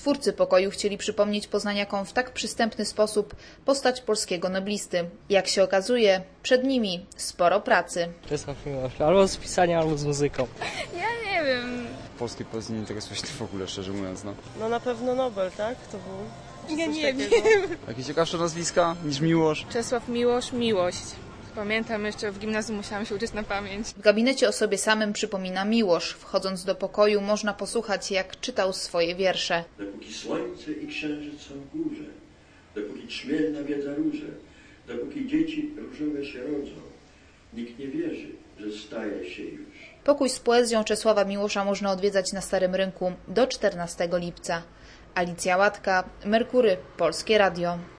Twórcy pokoju chcieli przypomnieć poznaniakom w tak przystępny sposób postać polskiego noblisty. Jak się okazuje, przed nimi sporo pracy. Czesław Miłosz, albo z pisania, albo z muzyką. Ja nie wiem. Polskiej poezji nie interesuje się w ogóle, szczerze mówiąc. No na pewno Nobel, tak? To był... Ja nie wiem. Jakieś ciekawsze nazwiska niż Miłosz? Czesław Miłosz, Miłość. Pamiętam, jeszcze w gimnazjum musiałam się uczyć na pamięć. W gabinecie o sobie samym przypomina Miłosz. Wchodząc do pokoju można posłuchać, jak czytał swoje wiersze. Dopóki słońce i księżyc są w górze, dopóki trzmielna wiedza róże, dopóki dzieci różowe się rodzą, nikt nie wierzy, że staje się już. Pokój z poezją Czesława Miłosza można odwiedzać na Starym Rynku do 14 lipca. Alicja Łatka, Merkury, Polskie Radio.